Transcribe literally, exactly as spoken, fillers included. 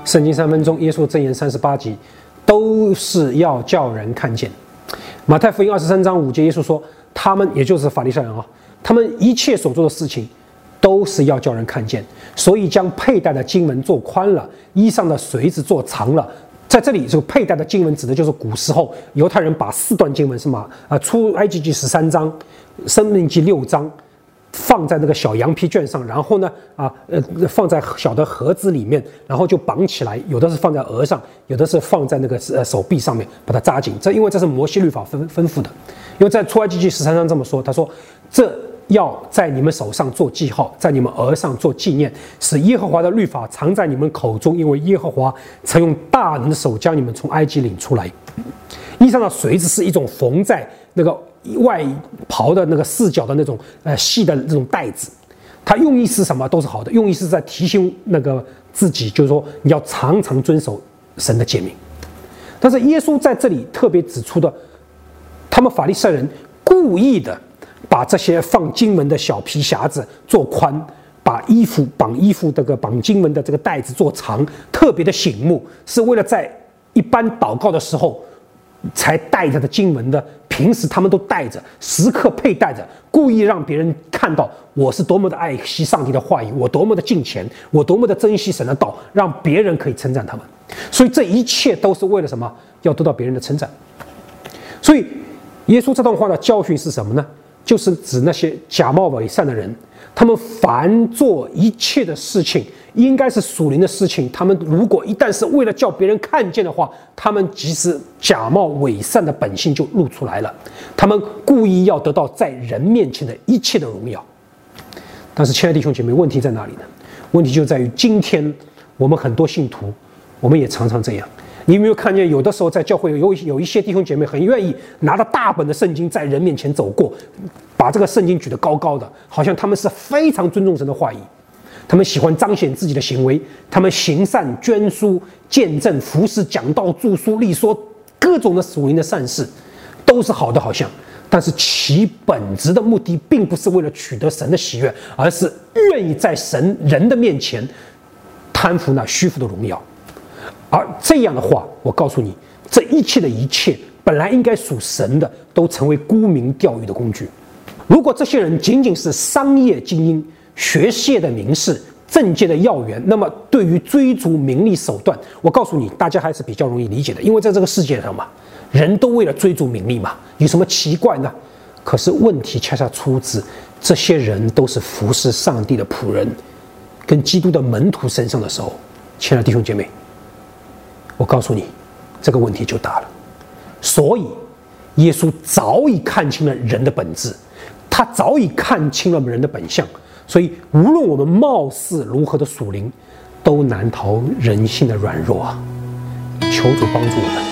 圣经三分钟，耶稣箴言三十八集，都是要叫人看见。马太福音二十三章五节，耶稣说，他们也就是法利赛人啊，他们一切所做的事情，都是要叫人看见，所以将佩戴的经文做宽了，衣上的穗子做长了。在这里，这个佩戴的经文指的就是古时候犹太人把四段经文是吗？啊，出埃及记十三章，申命记六章，放在那个小羊皮卷上，然后呢，啊，呃，放在小的盒子里面，然后就绑起来，有的是放在额上，有的是放在那个呃手臂上面，把它扎紧。这因为这是摩西律法吩吩咐的，因为在出埃及记十三章这么说，他说这。要在你们手上做记号，在你们额上做纪念，使耶和华的律法藏在你们口中，因为耶和华曾用大能的手将你们从埃及领出来。衣上的穗子是一种缝在那个外袍的那个四角的那种呃细的这种带子，它用意是什么？都是好的，用意是在提醒那个自己，就是说你要常常遵守神的诫命。但是耶稣在这里特别指出的，他们法利赛人故意的。把这些放经文的小皮匣子做宽，把衣服绑衣服这个绑经文的这个带子做长，特别的醒目，是为了在一般祷告的时候才带着的经文的，平时他们都带着，时刻佩戴着，故意让别人看到我是多么的爱惜上帝的话语，我多么的敬虔，我多么的珍惜神的道，让别人可以称赞他们。所以这一切都是为了什么？要得到别人的称赞。所以耶稣这段话的教训是什么呢？就是指那些假冒伪善的人，他们凡做一切的事情，应该是属灵的事情。他们如果一旦是为了叫别人看见的话，他们即使假冒伪善的本性就露出来了。他们故意要得到在人面前的一切的荣耀。但是，亲爱的弟兄姐妹，问题在哪里呢？问题就在于今天我们很多信徒，我们也常常这样。你有没有看见，有的时候在教会有有一些弟兄姐妹很愿意拿着大本的圣经在人面前走过，把这个圣经举得高高的，好像他们是非常尊重神的话语。他们喜欢彰显自己的行为，他们行善、捐书、见证、服侍、讲道、著书、立说，各种的属灵的善事，都是好的，好像。但是其本质的目的，并不是为了取得神的喜悦，而是愿意在神人的面前贪图那虚浮的荣耀。而这样的话，我告诉你，这一切的一切本来应该属神的，都成为沽名钓誉的工具。如果这些人仅仅是商业精英、学界的名士、政界的要员，那么对于追逐名利手段，我告诉你，大家还是比较容易理解的，因为在这个世界上嘛，人都为了追逐名利嘛，有什么奇怪呢？可是问题恰恰出自这些人都是服侍上帝的仆人，跟基督的门徒身上的时候，亲爱的弟兄姐妹，我告诉你，这个问题就大了。所以，耶稣早已看清了人的本质，他早已看清了人的本相。所以，无论我们貌似如何的属灵，都难逃人性的软弱啊！求主帮助我们。